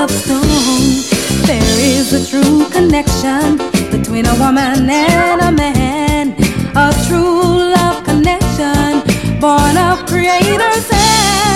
of stone. There is a true connection between a woman and a man, a true love connection born of Creator's hand.